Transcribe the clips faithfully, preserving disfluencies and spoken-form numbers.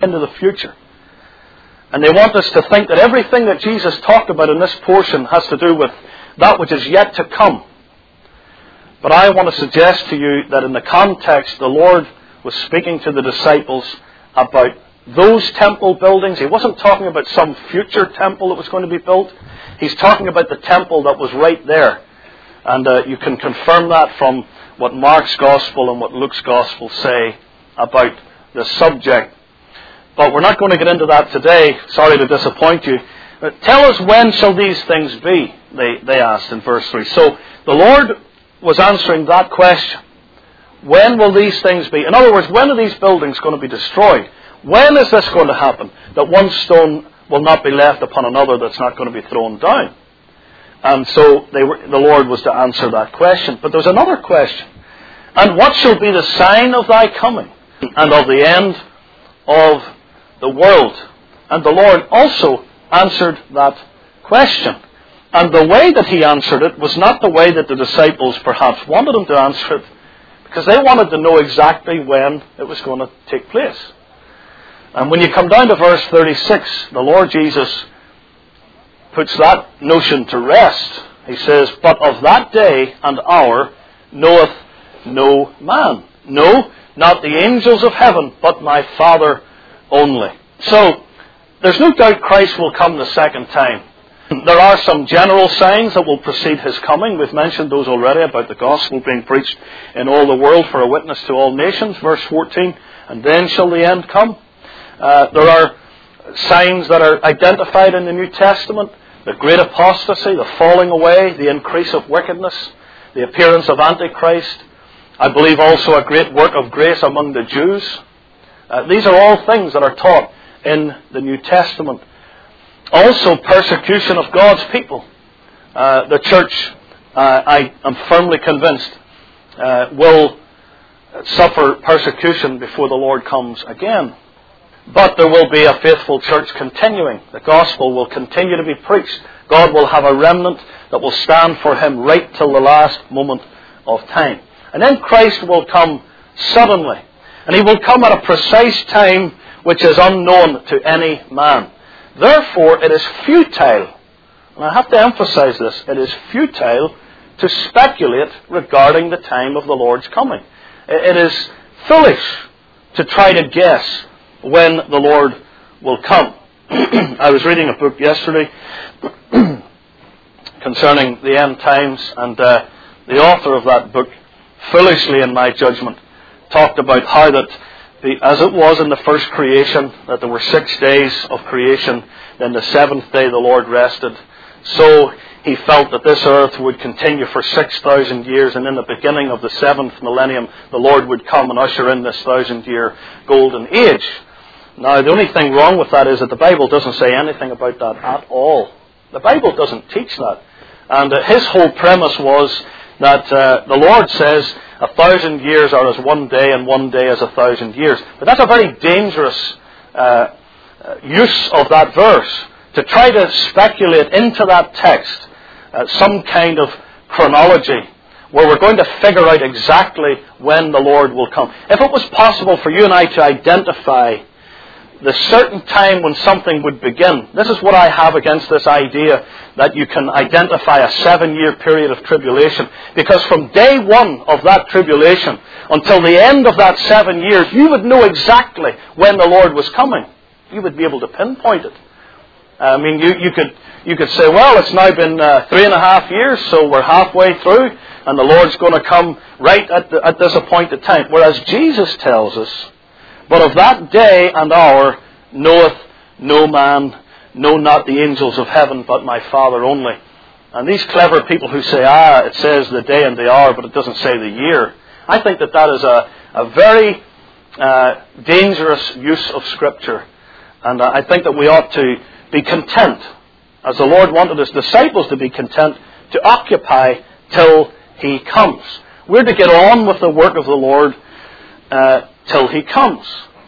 into the future. And they want us to think that everything that Jesus talked about in this portion has to do with that which is yet to come. But I want to suggest to you that in the context, the Lord was speaking to the disciples about those temple buildings. He wasn't talking about some future temple that was going to be built. He's talking about the temple that was right there. And uh, you can confirm that from what Mark's Gospel and what Luke's Gospel say about the subject. But we're not going to get into that today. Sorry to disappoint you. But tell us, when shall these things be? They, they asked in verse three. So the Lord was answering that question. When will these things be? In other words, when are these buildings going to be destroyed? When is this going to happen? That one stone will not be left upon another that's not going to be thrown down. And so they were, the Lord was to answer that question. But there's another question. And what shall be the sign of thy coming and of the end of the world? And the Lord also answered that question. And the way that he answered it was not the way that the disciples perhaps wanted him to answer it, because they wanted to know exactly when it was going to take place. And when you come down to verse thirty-six, the Lord Jesus puts that notion to rest. He says, but of that day and hour knoweth no man. No, not the angels of heaven, but my Father only. So, there's no doubt Christ will come the second time. There are some general signs that will precede his coming. We've mentioned those already about the gospel being preached in all the world for a witness to all nations. Verse fourteen, and then shall the end come. Uh, there are signs that are identified in the New Testament. The great apostasy, the falling away, the increase of wickedness, the appearance of Antichrist. I believe also a great work of grace among the Jews. Uh, these are all things that are taught in the New Testament. Also, persecution of God's people. Uh, the church, uh, I am firmly convinced, uh, will suffer persecution before the Lord comes again. But there will be a faithful church continuing. The gospel will continue to be preached. God will have a remnant that will stand for him right till the last moment of time. And then Christ will come suddenly. And he will come at a precise time which is unknown to any man. Therefore, it is futile, and I have to emphasize this, it is futile to speculate regarding the time of the Lord's coming. It is foolish to try to guess when the Lord will come. I was reading a book yesterday concerning the end times, and uh, the author of that book, foolishly in my judgment, talked about how that The, as it was in the first creation, that there were six days of creation, then the seventh day the Lord rested. So he felt that this earth would continue for six thousand years, and in the beginning of the seventh millennium, the Lord would come and usher in this thousand-year golden age. Now, the only thing wrong with that is that the Bible doesn't say anything about that at all. The Bible doesn't teach that. And uh, his whole premise was that uh, the Lord says, a thousand years are as one day, and one day as a thousand years. But that's a very dangerous uh, use of that verse, to try to speculate into that text uh, some kind of chronology where we're going to figure out exactly when the Lord will come. If it was possible for you and I to identify the certain time when something would begin, this is what I have against this idea that you can identify a seven-year period of tribulation. Because from day one of that tribulation until the end of that seven years, you would know exactly when the Lord was coming. You would be able to pinpoint it. I mean, you, you could you could say, well, it's now been uh, three and a half years, so we're halfway through, and the Lord's going to come right at, the, at this appointed time. Whereas Jesus tells us, but of that day and hour knoweth no man, no, not the angels of heaven, but my Father only. And these clever people who say, ah, it says the day and the hour, but it doesn't say the year. I think that that is a, a very uh, dangerous use of Scripture. And uh, I think that we ought to be content, as the Lord wanted His disciples to be content, to occupy till He comes. We're to get on with the work of the Lord uh, till He comes.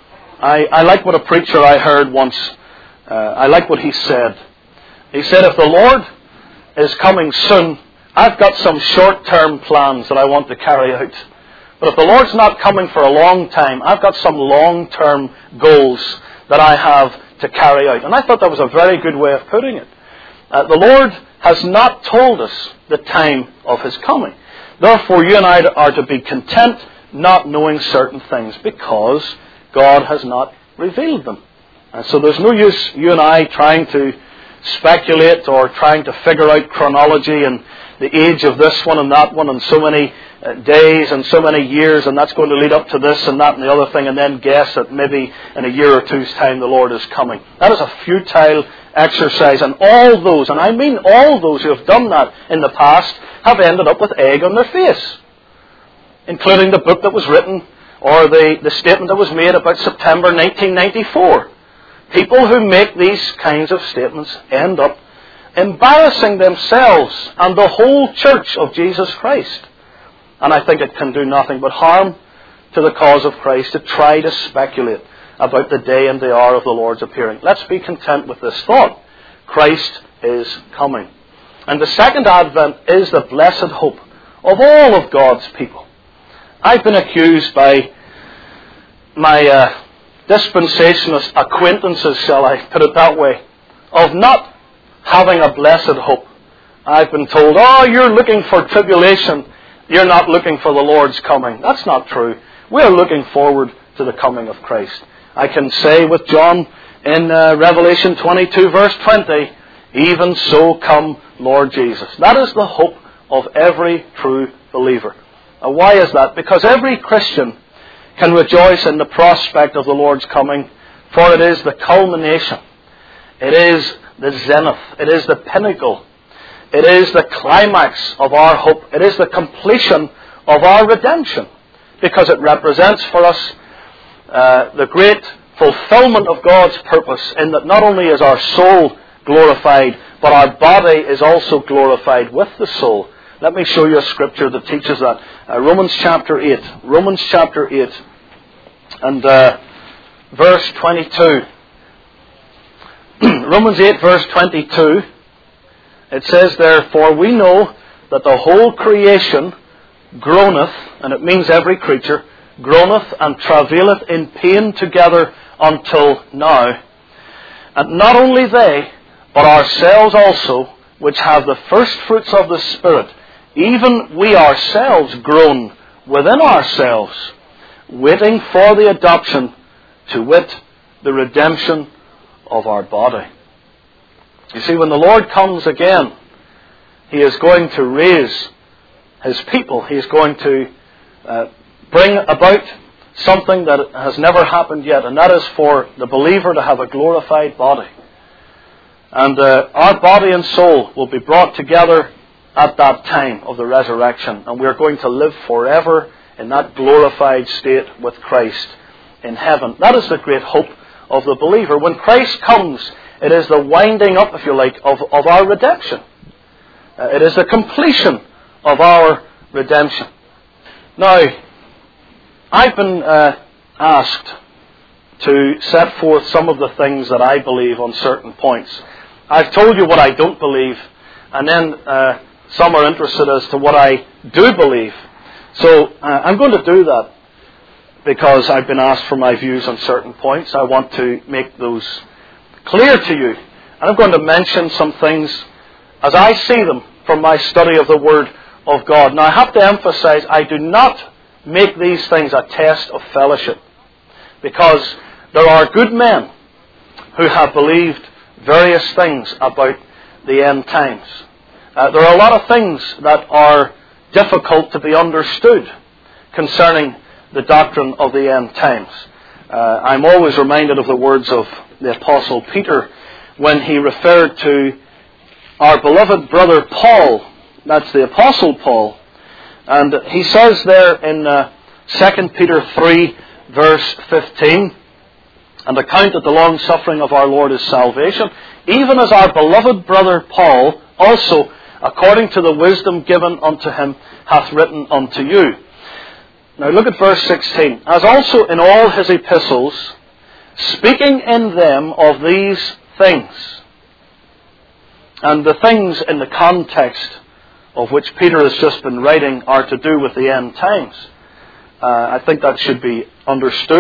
I, I like what a preacher I heard once, uh, I like what he said. He said, if the Lord is coming soon, I've got some short-term plans that I want to carry out. But if the Lord's not coming for a long time, I've got some long-term goals that I have to carry out. And I thought that was a very good way of putting it. Uh, the Lord has not told us the time of His coming. Therefore, you and I are to be content not knowing certain things because God has not revealed them. And so there's no use you and I trying to speculate or trying to figure out chronology and the age of this one and that one and so many uh, days and so many years and that's going to lead up to this and that and the other thing and then guess that maybe in a year or two's time the Lord is coming. That is a futile exercise, and all those, and I mean all those who have done that in the past, have ended up with egg on their face, including the book that was written or the, the statement that was made about September nineteen ninety-four. People who make these kinds of statements end up embarrassing themselves and the whole church of Jesus Christ. And I think it can do nothing but harm to the cause of Christ to try to speculate about the day and the hour of the Lord's appearing. Let's be content with this thought. Christ is coming. And the second advent is the blessed hope of all of God's people. I've been accused by my uh, dispensationalist acquaintances, shall I put it that way, of not having a blessed hope. I've been told, oh, you're looking for tribulation. You're not looking for the Lord's coming. That's not true. We're looking forward to the coming of Christ. I can say with John in uh, Revelation twenty-two verse twenty, even so come Lord Jesus. That is the hope of every true believer. Now, why is that? Because every Christian can rejoice in the prospect of the Lord's coming, for it is the culmination. It is the zenith. It is the pinnacle. It is the climax of our hope. It is the completion of our redemption, because it represents for us uh, the great fulfillment of God's purpose, in that not only is our soul glorified, but our body is also glorified with the soul. Let me show you a scripture that teaches that. Uh, Romans chapter eight. Romans chapter eight. And uh, verse twenty-two. Romans eight verse twenty-two. It says, therefore we know that the whole creation groaneth, and it means every creature, groaneth and travaileth in pain together until now. And not only they, but ourselves also, which have the first fruits of the Spirit, even we ourselves groan within ourselves, waiting for the adoption, to wit, the redemption of our body. You see, when the Lord comes again, He is going to raise His people. He is going to uh, bring about something that has never happened yet, and that is for the believer to have a glorified body. And uh, our body and soul will be brought together at that time of the resurrection, and we are going to live forever in that glorified state with Christ in heaven. That is the great hope of the believer. When Christ comes, it is the winding up, if you like, of, of our redemption. Uh, it is the completion of our redemption. Now, I've been uh, asked to set forth some of the things that I believe on certain points. I've told you what I don't believe, and then uh, some are interested as to what I do believe. So uh, I'm going to do that because I've been asked for my views on certain points. I want to make those clear to you. And I'm going to mention some things as I see them from my study of the Word of God. Now I have to emphasize, I do not make these things a test of fellowship, because there are good men who have believed various things about the end times. Uh, there are a lot of things that are difficult to be understood concerning the doctrine of the end times. Uh, I'm always reminded of the words of the Apostle Peter when he referred to our beloved brother Paul. That's the Apostle Paul. And he says there in uh, Second Peter three verse fifteen, and account that the long suffering of our Lord is salvation, even as our beloved brother Paul also, according to the wisdom given unto him, hath written unto you. Now look at verse sixteen. As also in all his epistles, speaking in them of these things. And the things in the context of which Peter has just been writing are to do with the end times. Uh, I think that should be understood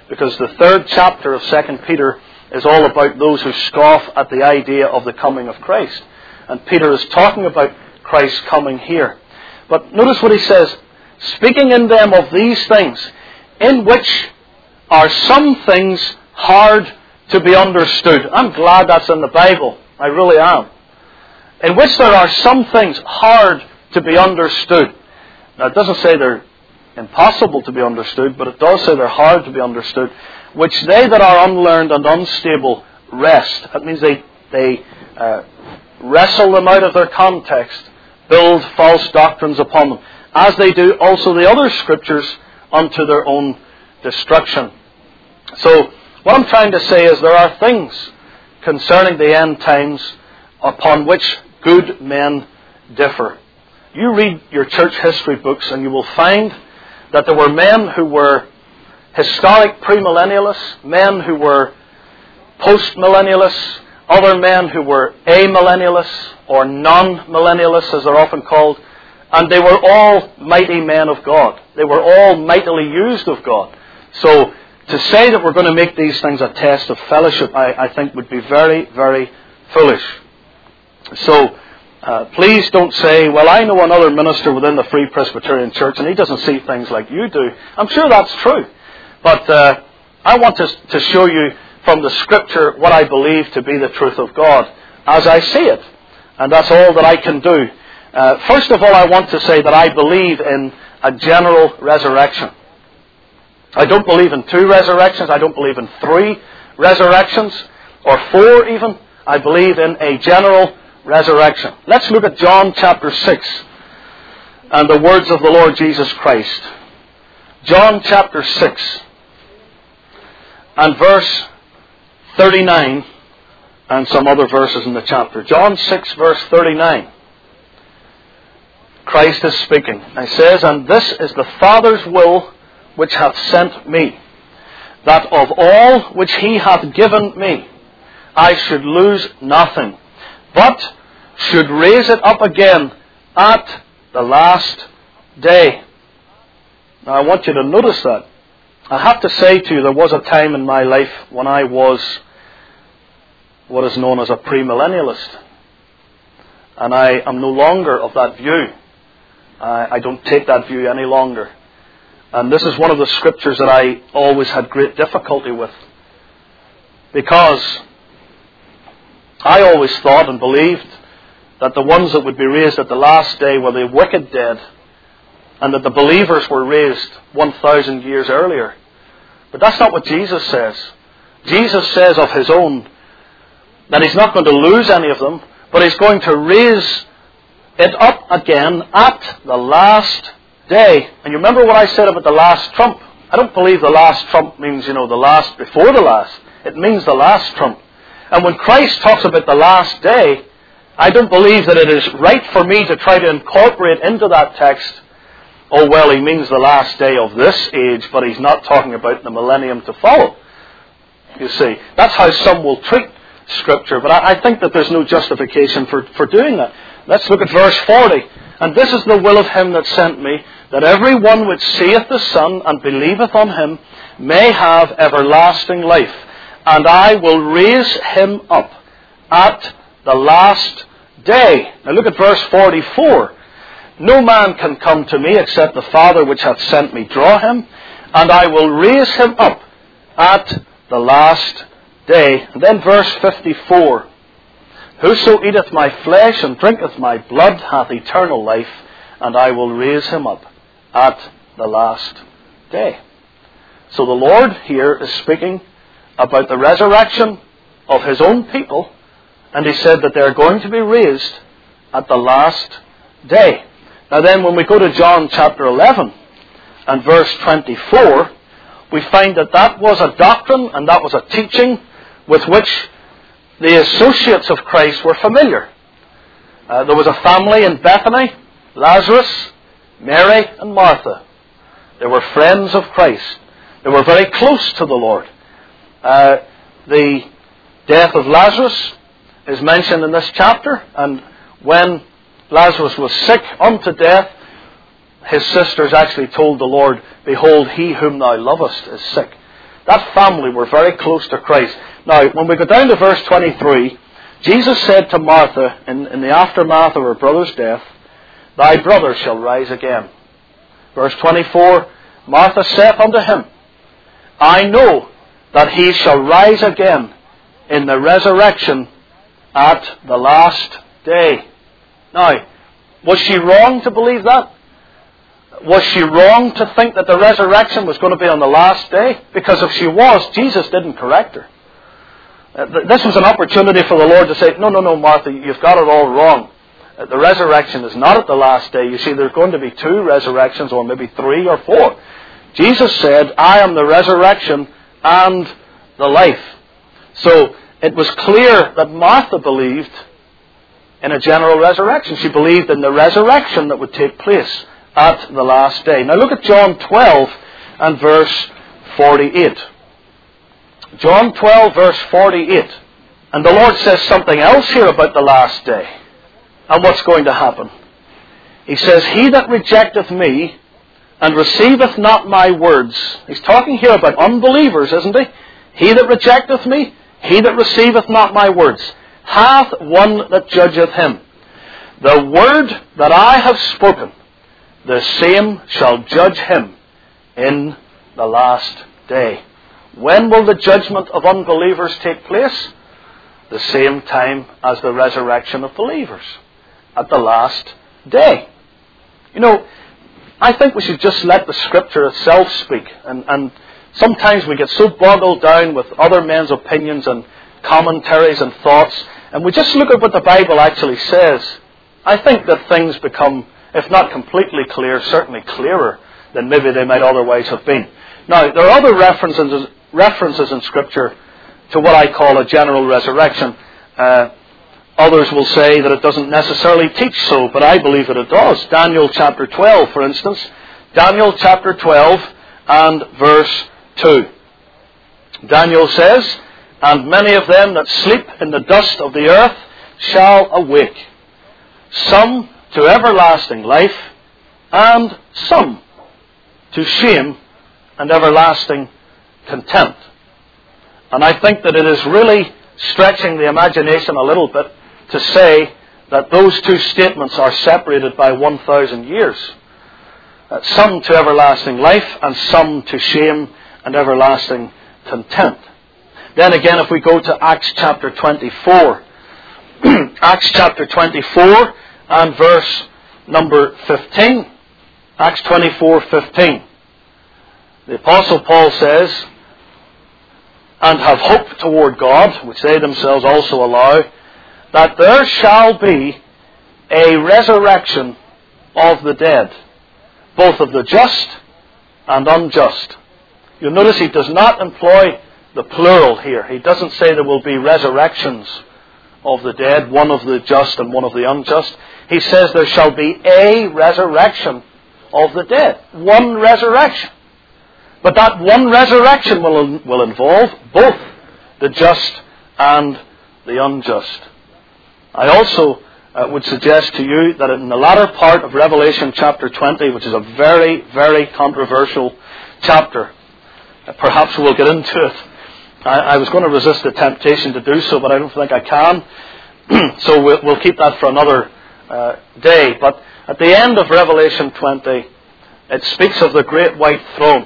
because the third chapter of Second Peter is all about those who scoff at the idea of the coming of Christ. And Peter is talking about Christ's coming here. But notice what he says, speaking in them of these things, in which are some things hard to be understood. I'm glad that's in the Bible. I really am. In which there are some things hard to be understood. Now it doesn't say they're impossible to be understood, but it does say they're hard to be understood, which they that are unlearned and unstable wrest. That means they, they uh, wrestle them out of their context, build false doctrines upon them, as they do also the other scriptures unto their own destruction. So, what I'm trying to say is there are things concerning the end times upon which good men differ. You read your church history books and you will find that there were men who were historic premillennialists, men who were postmillennialists, other men who were amillennialists or non-millennialists as they're often called, and they were all mighty men of God. They were all mightily used of God. So, to say that we're going to make these things a test of fellowship, I, I think would be very, very foolish. So, uh, please don't say, well, I know another minister within the Free Presbyterian Church and he doesn't see things like you do. I'm sure that's true. But uh, I want to, to show you from the Scripture what I believe to be the truth of God as I see it. And that's all that I can do. Uh, first of all, I want to say that I believe in a general resurrection. I don't believe in two resurrections. I don't believe in three resurrections, or four even. I believe in a general resurrection. Let's look at John chapter six and the words of the Lord Jesus Christ. John chapter six and verse thirty-nine and some other verses in the chapter. John six verse thirty-nine. Christ is speaking. He says, and this is the Father's will which hath sent me, that of all which he hath given me, I should lose nothing, but should raise it up again at the last day. Now I want you to notice that. I have to say to you, there was a time in my life when I was what is known as a premillennialist. And I am no longer of that view. I, I don't take that view any longer. And this is one of the scriptures that I always had great difficulty with. Because I always thought and believed that the ones that would be raised at the last day were the wicked dead, and that the believers were raised one thousand years earlier. But that's not what Jesus says. Jesus says of his own that he's not going to lose any of them, but he's going to raise it up again at the last day. And you remember what I said about the last trump? I don't believe the last trump means, you know, the last before the last. It means the last trump. And when Christ talks about the last day, I don't believe that it is right for me to try to incorporate into that text, oh, well, he means the last day of this age, but he's not talking about the millennium to follow. You see, that's how some will treat Scripture, but I, I think that there's no justification for, for doing that. Let's look at verse forty. And this is the will of him that sent me, that every one which seeth the Son and believeth on him may have everlasting life. And I will raise him up at the last day. Now look at verse forty-four. No man can come to me except the Father which hath sent me draw him, and I will raise him up at the last day. And then verse fifty-four. Whoso eateth my flesh and drinketh my blood hath eternal life, and I will raise him up at the last day. So the Lord here is speaking about the resurrection of his own people, and he said that they are going to be raised at the last day. Now then, when we go to John chapter eleven and verse twenty-four, we find that that was a doctrine and that was a teaching with which the associates of Christ were familiar. Uh, there was a family in Bethany, Lazarus, Mary and Martha. They were friends of Christ. They were very close to the Lord. Uh, the death of Lazarus is mentioned in this chapter, and when Lazarus was sick unto death, his sisters actually told the Lord, behold, he whom thou lovest is sick. That family were very close to Christ. Now, when we go down to verse twenty-three, Jesus said to Martha in, in the aftermath of her brother's death, "Thy brother shall rise again." Verse twenty-four, Martha saith unto him, "I know that he shall rise again in the resurrection at the last day." Now, was she wrong to believe that? Was she wrong to think that the resurrection was going to be on the last day? Because if she was, Jesus didn't correct her. Uh, this was an opportunity for the Lord to say, no, no, no, Martha, you've got it all wrong. Uh, the resurrection is not at the last day. You see, there's going to be two resurrections, or maybe three or four. Jesus said, "I am the resurrection and the life." So it was clear that Martha believed in a general resurrection. She believed in the resurrection that would take place at the last day. Now look at John twelve and verse forty-eight. John twelve verse forty-eight. And the Lord says something else here about the last day and what's going to happen. He says, "He that rejecteth me and receiveth not my words." He's talking here about unbelievers, isn't he? "He that rejecteth me, he that receiveth not my words, hath one that judgeth him. The word that I have spoken, the same shall judge him in the last day." When will the judgment of unbelievers take place? The same time as the resurrection of believers, at the last day. You know, I think we should just let the Scripture itself speak. And, and sometimes we get so boggled down with other men's opinions and commentaries and thoughts, and we just look at what the Bible actually says. I think that things become, if not completely clear, certainly clearer than maybe they might otherwise have been. Now, there are other references, references in Scripture to what I call a general resurrection. Uh, others will say that it doesn't necessarily teach so, but I believe that it does. Daniel chapter twelve, for instance. Daniel chapter twelve and verse two. Daniel says, "And many of them that sleep in the dust of the earth shall awake, some to everlasting life, and some to shame and everlasting contempt." And I think that it is really stretching the imagination a little bit to say that those two statements are separated by one thousand years. Uh, some to everlasting life, and some to shame and everlasting contempt. Then again, if we go to Acts chapter twenty-four, Acts chapter twenty-four and verse number fifteen. Acts twenty-four fifteen. The Apostle Paul says, "And have hope toward God," which they themselves also allow, "that there shall be a resurrection of the dead, both of the just and unjust." You'll notice he does not employ the plural here. He doesn't say there will be resurrections of the dead, one of the just and one of the unjust. He says there shall be a resurrection of the dead. One resurrection. But that one resurrection will, will involve both the just and the unjust. I also uh, would suggest to you that in the latter part of Revelation chapter twenty, which is a very, very controversial chapter, uh, perhaps we'll get into it. I, I was going to resist the temptation to do so, but I don't think I can. So we'll, we'll keep that for another uh, day. But at the end of Revelation twenty, it speaks of the great white throne.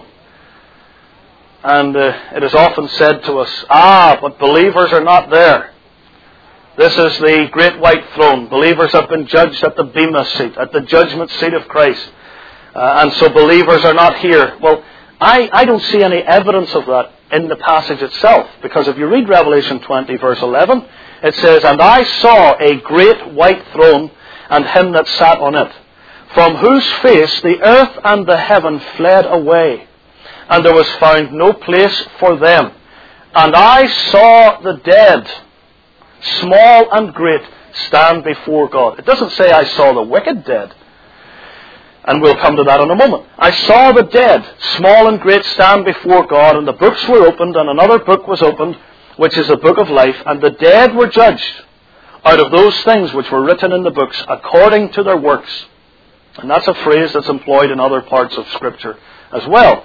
And uh, it is often said to us, "Ah, but believers are not there. This is the great white throne. Believers have been judged at the Bema seat, at the judgment seat of Christ. Uh, and so believers are not here." Well, I, I don't see any evidence of that in the passage itself. Because if you read Revelation twenty, verse eleven, it says, "And I saw a great white throne, and him that sat on it, from whose face the earth and the heaven fled away. And there was found no place for them. And I saw the dead, small and great, stand before God." It doesn't say I saw the wicked dead. And we'll come to that in a moment. "I saw the dead, small and great, stand before God, and the books were opened, and another book was opened, which is the book of life. And the dead were judged out of those things which were written in the books, according to their works." And that's a phrase that's employed in other parts of Scripture as well.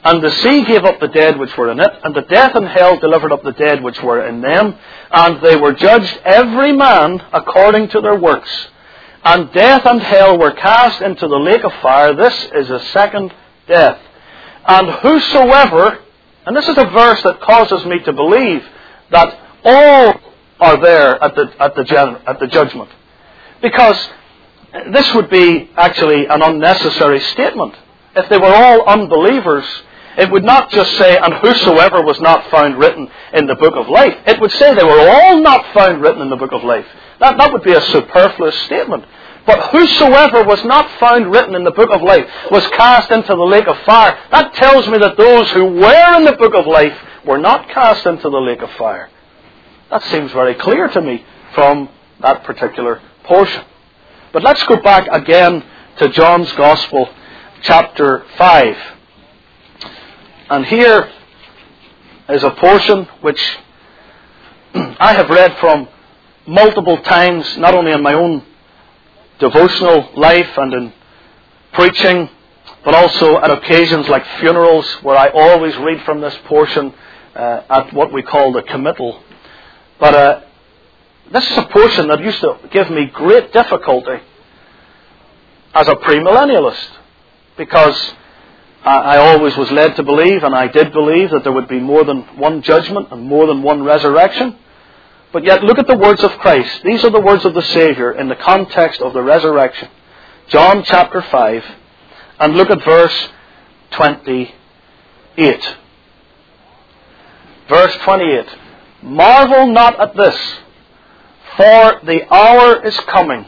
And the sea gave up the dead which were in it, and the death and hell delivered up the dead which were in them, and they were judged every man according to their works. And death and hell were cast into the lake of fire. This is a second death. And whosoever, and this is a verse that causes me to believe that all are there at the, at the, gen, at the judgment. Because this would be actually an unnecessary statement. If they were all unbelievers, it would not just say, and whosoever was not found written in the book of life. It would say they were all not found written in the book of life. That, that would be a superfluous statement. But whosoever was not found written in the book of life was cast into the lake of fire. That tells me that those who were in the book of life were not cast into the lake of fire. That seems very clear to me from that particular portion. But let's go back again to John's Gospel, chapter five. And here is a portion which I have read from multiple times, not only in my own devotional life and in preaching, but also at occasions like funerals, where I always read from this portion uh, at what we call the committal. But uh, this is a portion that used to give me great difficulty as a premillennialist, because I always was led to believe, and I did believe, that there would be more than one judgment and more than one resurrection. But yet, look at the words of Christ. These are the words of the Saviour in the context of the resurrection. John chapter five, and look at verse twenty-eight. Verse twenty-eight. Marvel not at this, for the hour is coming,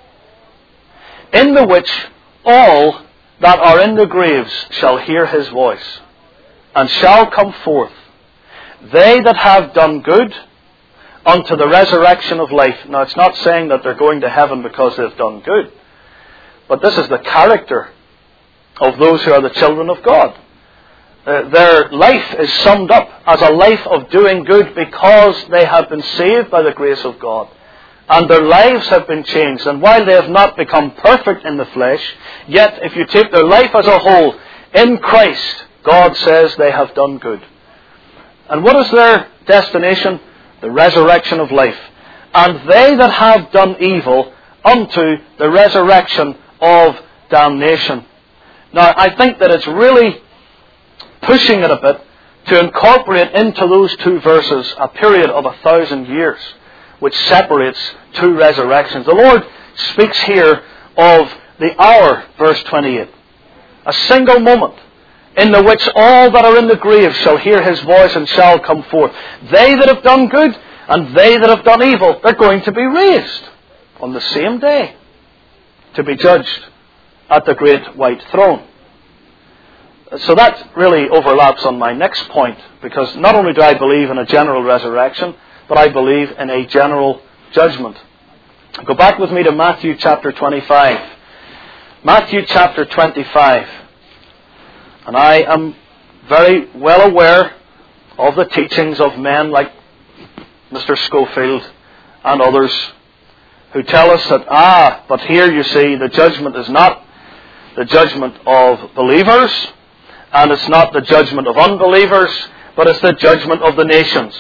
in the which all that are in the graves shall hear his voice, and shall come forth, they that have done good, unto the resurrection of life. Now, it's not saying that they're going to heaven because they've done good, but this is the character of those who are the children of God. Uh, their life is summed up as a life of doing good because they have been saved by the grace of God. And their lives have been changed. And while they have not become perfect in the flesh, yet if you take their life as a whole, in Christ, God says they have done good. And what is their destination? The resurrection of life. And they that have done evil, unto the resurrection of damnation. Now, I think that it's really pushing it a bit to incorporate into those two verses a period of a thousand years, which separates two resurrections. The Lord speaks here of the hour, verse twenty-eight. A single moment in the which all that are in the grave shall hear his voice and shall come forth. They that have done good and they that have done evil, they're going to be raised on the same day to be judged at the great white throne. So that really overlaps on my next point, because not only do I believe in a general resurrection, but I believe in a general judgment. Go back with me to Matthew chapter twenty-five. Matthew chapter twenty-five. And I am very well aware of the teachings of men like Mister Schofield and others who tell us that, ah, but here you see, the judgment is not the judgment of believers, and it's not the judgment of unbelievers, but it's the judgment of the nations.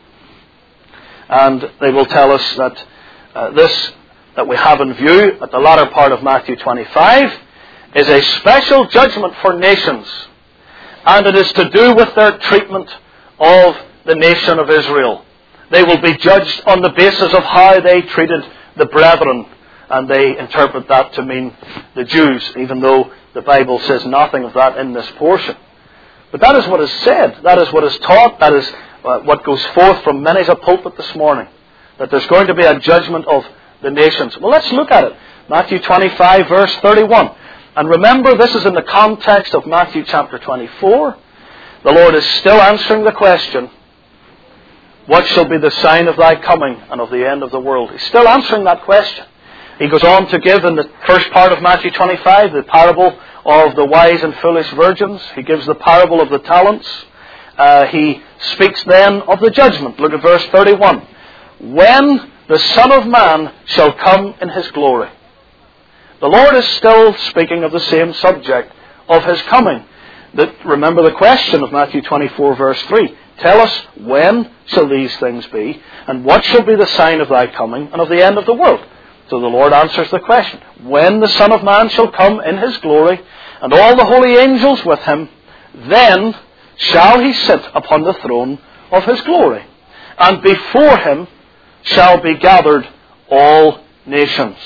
And they will tell us that uh, this that we have in view at the latter part of Matthew twenty-five is a special judgment for nations. And it is to do with their treatment of the nation of Israel. They will be judged on the basis of how they treated the brethren. And they interpret that to mean the Jews, even though the Bible says nothing of that in this portion. But that is what is said. That is what is taught. That is uh, what goes forth from many's a pulpit this morning. That there's going to be a judgment of the nations. Well, let's look at it. Matthew twenty-five, verse thirty-one. And remember, this is in the context of Matthew chapter twenty-four. The Lord is still answering the question, what shall be the sign of thy coming and of the end of the world? He's still answering that question. He goes on to give in the first part of Matthew twenty-five the parable of the wise and foolish virgins. He gives the parable of the talents. Uh, he speaks then of the judgment. Look at verse thirty-one. When the Son of Man shall come in his glory. The Lord is still speaking of the same subject of his coming. that, remember the question of Matthew twenty-four verse three. Tell us, when shall these things be, and what shall be the sign of thy coming and of the end of the world? So the Lord answers the question. When the Son of Man shall come in his glory, and all the holy angels with him, then shall he sit upon the throne of his glory. And before him shall be gathered all nations.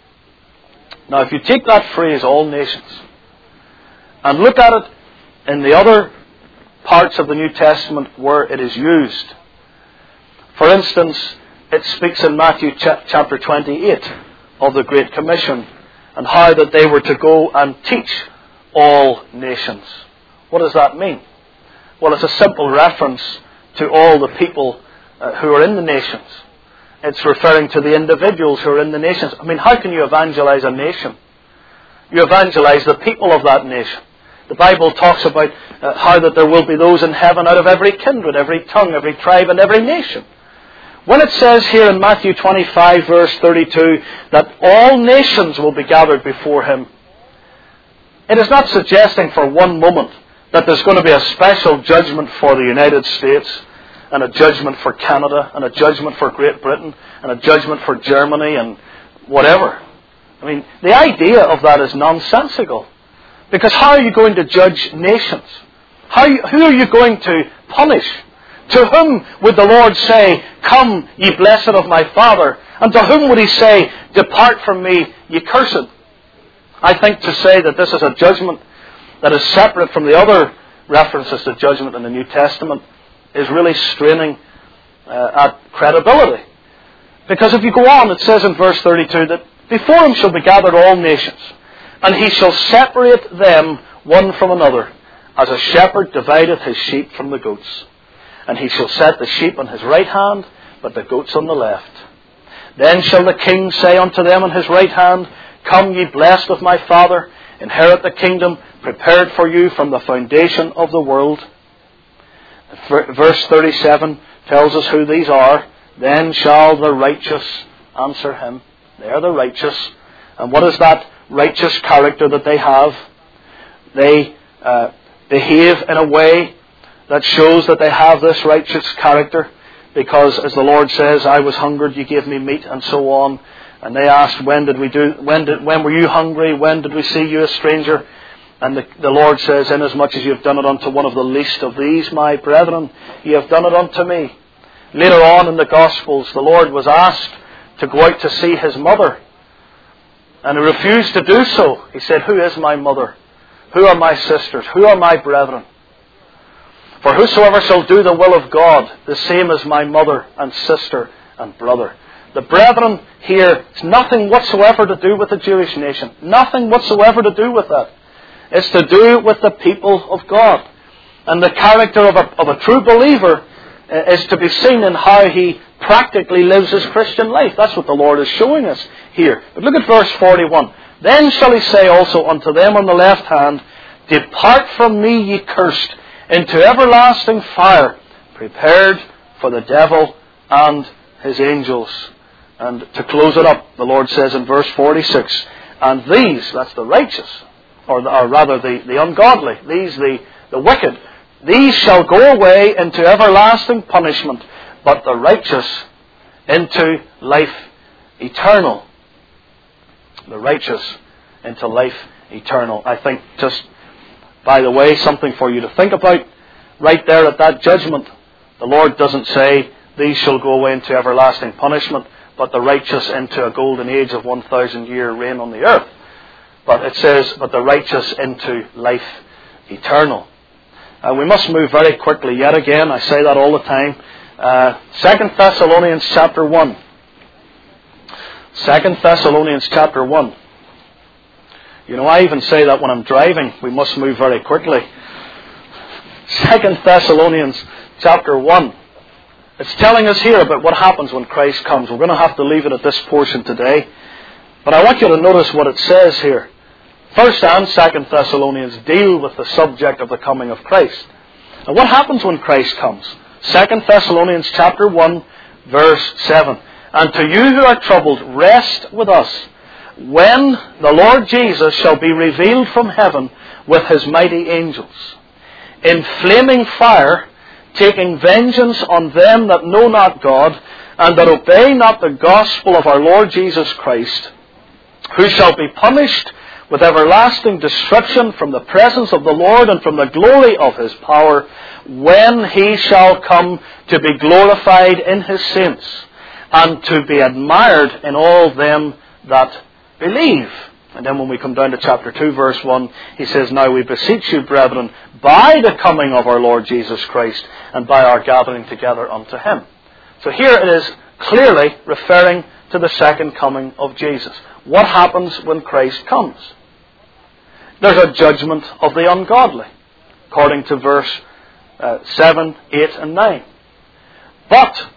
Now if you take that phrase, all nations, and look at it in the other parts of the New Testament where it is used. For instance, it speaks in Matthew chapter twenty-eight of the Great Commission and how that they were to go and teach all nations. What does that mean? Well, it's a simple reference to all the people uh, who are in the nations. It's referring to the individuals who are in the nations. I mean, how can you evangelize a nation? You evangelize the people of that nation. The Bible talks about uh, how that there will be those in heaven out of every kindred, every tongue, every tribe, and every nation. When it says here in Matthew twenty-five verse thirty-two that all nations will be gathered before him, it is not suggesting for one moment that there's going to be a special judgment for the United States, and a judgment for Canada, and a judgment for Great Britain, and a judgment for Germany, and whatever. I mean, the idea of that is nonsensical. Because how are you going to judge nations? How you, who are you going to punish? To whom would the Lord say, "Come, ye blessed of my Father"? And to whom would he say, "Depart from me, ye cursed"? I think to say that this is a judgment that is separate from the other references to judgment in the New Testament is really straining uh, at credibility. Because if you go on, it says in verse thirty-two that before him shall be gathered all nations, and he shall separate them one from another, as a shepherd divideth his sheep from the goats. And he shall set the sheep on his right hand, but the goats on the left. Then shall the king say unto them on his right hand, "Come, ye blessed of my Father, inherit the kingdom prepared for you from the foundation of the world." Verse thirty-seven tells us who these are. Then shall the righteous answer him. They are the righteous. And what is that righteous character that they have? They uh, behave in a way that shows that they have this righteous character, because as the Lord says, "I was hungered, you gave me meat," and so on. And they asked, when did we do when did when were you hungry? When did we see you a stranger? And the, the Lord says, "Inasmuch as you have done it unto one of the least of these, my brethren, ye have done it unto me." Later on in the Gospels, the Lord was asked to go out to see his mother, and he refused to do so. He said, "Who is my mother? Who are my sisters? Who are my brethren? For whosoever shall do the will of God, the same is my mother and sister and brother." The brethren here has nothing whatsoever to do with the Jewish nation. Nothing whatsoever to do with that. It's to do with the people of God. And the character of a, of a true believer is to be seen in how he practically lives his Christian life. That's what the Lord is showing us here. But look at verse forty-one. "Then shall he say also unto them on the left hand, Depart from me, ye cursed, into everlasting fire, prepared for the devil and his angels." And to close it up, the Lord says in verse forty-six, "And these," that's the righteous, or, or rather the, the ungodly, these, the, the wicked, "these shall go away into everlasting punishment, but the righteous into life eternal." The righteous into life eternal. I think, just by the way, something for you to think about. Right there at that judgment, the Lord doesn't say, "These shall go away into everlasting punishment, but the righteous into a golden age of one thousand year reign on the earth." But it says, "But the righteous into life eternal." Uh, we must move very quickly yet again. I say that all the time. Uh, Second Thessalonians chapter one. Second Thessalonians chapter one. You know, I even say that when I'm driving, we must move very quickly. Second Thessalonians chapter one. It's telling us here about what happens when Christ comes. We're going to have to leave it at this portion today. But I want you to notice what it says here. First and Second Thessalonians deal with the subject of the coming of Christ. And what happens when Christ comes? Second Thessalonians chapter one, verse seven. "And to you who are troubled, rest with us, when the Lord Jesus shall be revealed from heaven with his mighty angels." in flaming fire, taking vengeance on them that know not God, and that obey not the gospel of our Lord Jesus Christ, who shall be punished with everlasting destruction from the presence of the Lord and from the glory of his power, when he shall come to be glorified in his saints, and to be admired in all them that believe. And then when we come down to chapter two, verse one, he says, Now we beseech you, brethren, by the coming of our Lord Jesus Christ, and by our gathering together unto him. So here it is clearly referring to the second coming of Jesus. What happens when Christ comes? There's a judgment of the ungodly, according to verse uh, seven, eight, and nine. But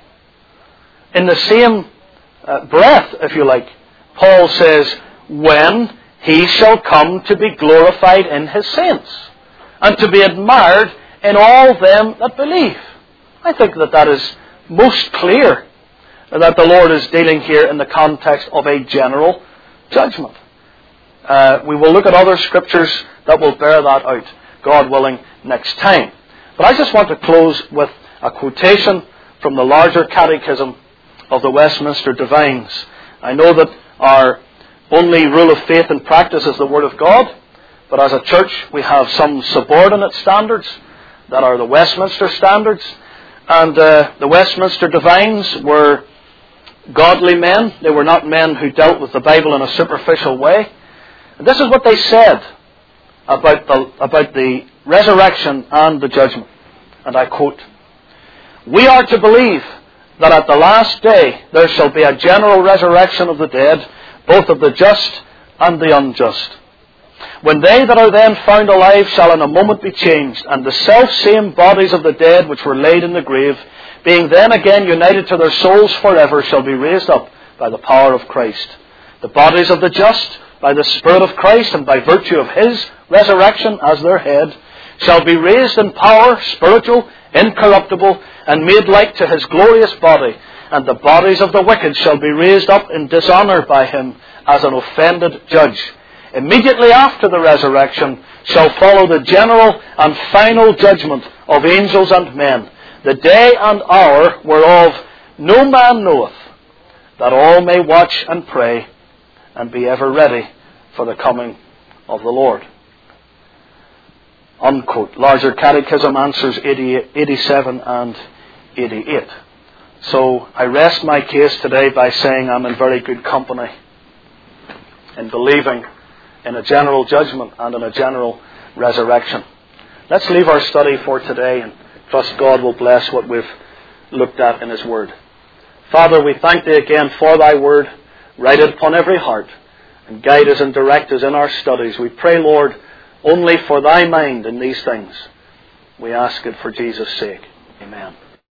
in the same uh, breath, if you like, Paul says, when he shall come to be glorified in his saints, and to be admired in all them that believe. I think that that is most clear, that the Lord is dealing here in the context of a general judgment. Uh, we will look at other scriptures that will bear that out, God willing, next time. But I just want to close with a quotation from the larger catechism of the Westminster Divines. I know that our only rule of faith and practice is the Word of God, but as a church we have some subordinate standards that are the Westminster standards. And uh, the Westminster Divines were godly men. They were not men who dealt with the Bible in a superficial way. And this is what they said about the, about the resurrection and the judgment. And I quote, "We are to believe that at the last day there shall be a general resurrection of the dead, both of the just and the unjust. When they that are then found alive shall in a moment be changed, and the self-same bodies of the dead which were laid in the grave, being then again united to their souls forever, shall be raised up by the power of Christ. The bodies of the just, by the Spirit of Christ and by virtue of his resurrection as their head, shall be raised in power, spiritual, incorruptible, and made like to his glorious body. And the bodies of the wicked shall be raised up in dishonour by him as an offended judge. Immediately after the resurrection shall follow the general and final judgment of angels and men, the day and hour whereof no man knoweth, that all may watch and pray and be ever ready for the coming of the Lord." Unquote. Larger Catechism, answers eighty, eighty-seven and eighty-eight. So I rest my case today by saying I'm in very good company in believing in a general judgment and in a general resurrection. Let's leave our study for today and trust God will bless what we've looked at in his word. Father, we thank thee again for thy word. Write it upon every heart and guide us and direct us in our studies. We pray, Lord, only for thy mind in these things. We ask it for Jesus' sake. Amen.